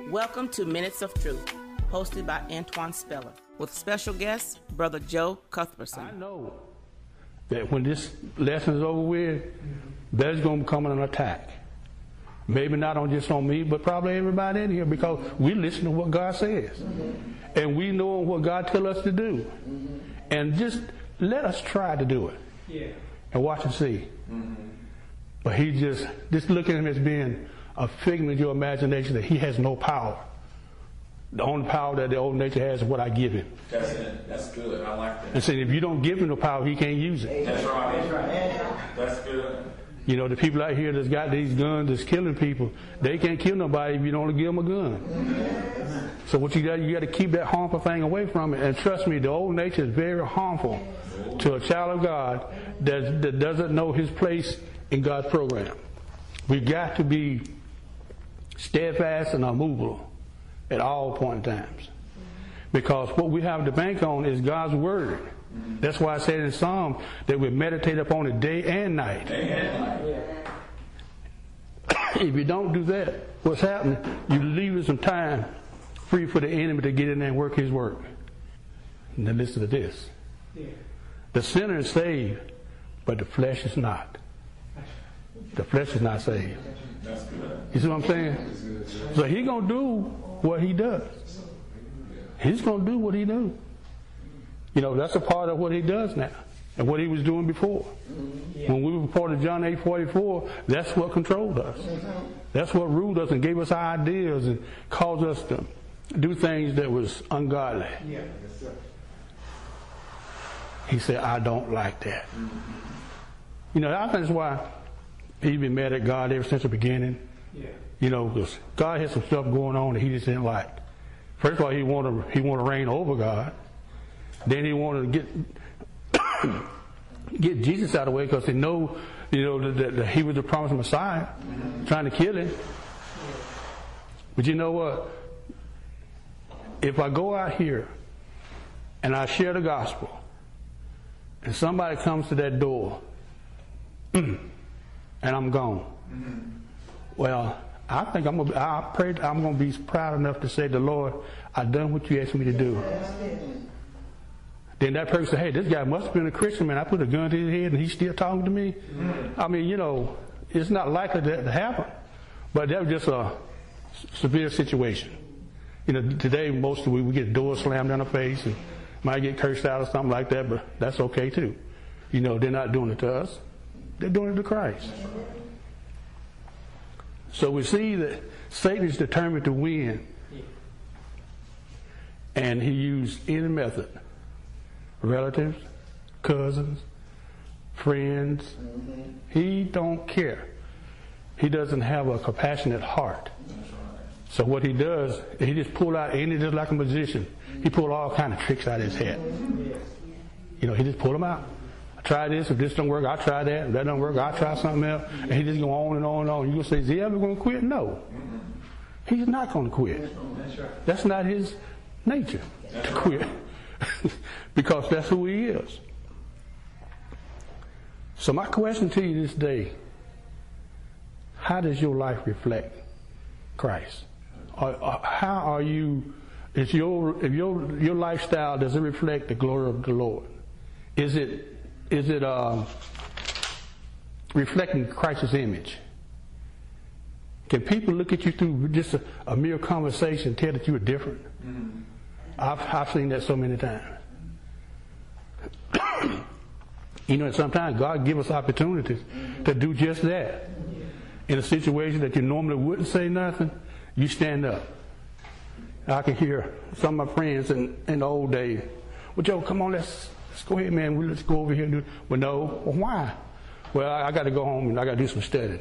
Welcome to Minutes of Truth, hosted by Antoine Speller, with special guest, Brother Joe Cuthbertson. I know that when this lesson is over with, there's going to come an attack. Maybe not just on me, but probably everybody in here, because we listen to what God says. And we know what God tells us to do. And just let us try to do it. Yeah. And watch and see. But he just look at him as being a figment of your imagination, that he has no power. The only power that the old nature has is what I give him. That's it. That's good. I like that. And saying if you don't give him the power, he can't use it. That's right. That's right. That's good. You know, the people out here that's got these guns that's killing people, they can't kill nobody if you don't give them a gun. So what you got to keep that harmful thing away from it. And trust me, the old nature is very harmful to a child of God that doesn't know his place in God's program. We've got to be steadfast and unmovable at all point in times. Because what we have to bank on is God's word. That's why I said in Psalm that we meditate upon it day and night. If you don't do that, what's happening? You're leaving some time free for the enemy to get in there and work his work. Now listen to this. The sinner is saved, but the flesh is not. The flesh is not saved. You see what I'm saying? So he's going to do what he does. He's going to do what he does. You know, that's a part of what he does now and what he was doing before. When we were part of John 8:44, that's what controlled us. That's what ruled us and gave us our ideas and caused us to do things that was ungodly. He said, I don't like that. You know, I think that's why he's been mad at God ever since the beginning. You know, because God had some stuff going on that he just didn't like. First of all, he wanted to reign over God. Then he wanted to get Jesus out of the way because they know, that he was the promised Messiah, trying to kill him. But you know what? If I go out here and I share the gospel, and somebody comes to that door, and I'm gone, well, I think I'm going to be proud enough to say to the Lord, I've done what you asked me to do. Then that person said, hey, this guy must have been a Christian, man. I put a gun to his head and he's still talking to me. I mean, it's not likely that to happen. But that was just a severe situation. Today most of we get doors slammed in our face and might get cursed out or something like that, but that's okay too. They're not doing it to us. They're doing it to Christ. So we see that Satan is determined to win. And he used any method. Relatives, cousins, friends. He don't care. He doesn't have a compassionate heart. So what he does, he just pull out just like a magician. He pull all kind of tricks out of his head. He just pull them out. I try this. If this don't work, I'll try that. If that don't work, I'll try something else. And he just go on and on and on. You gonna say, is he ever going to quit? No. He's not going to quit. That's not his nature to quit. Because that's who he is. So my question to you this day, how does your life reflect Christ? How are you, if your lifestyle, does it reflect the glory of the Lord? Is it reflecting Christ's image? Can people look at you through just a mere conversation and tell that you are different? I've seen that so many times. Sometimes God gives us opportunities to do just that. In a situation that you normally wouldn't say nothing, you stand up. I can hear some of my friends in the old days, well, Joe, come on, let's go ahead, man. Let's go over here and do it. Well, no. Well, why? Well, I got to go home and I got to do some studying.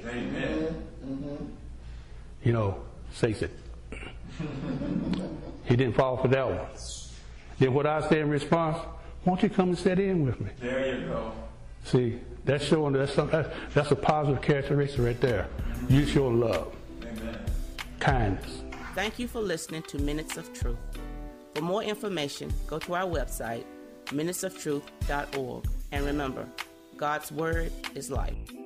Satan. He didn't fall for that one. Then what I say in response, won't you come and sit in with me? There you go. See, that's showing that's a positive characteristic right there. You show love. Amen. Kindness. Thank you for listening to Minutes of Truth. For more information, go to our website, minutesoftruth.org. And remember, God's Word is life.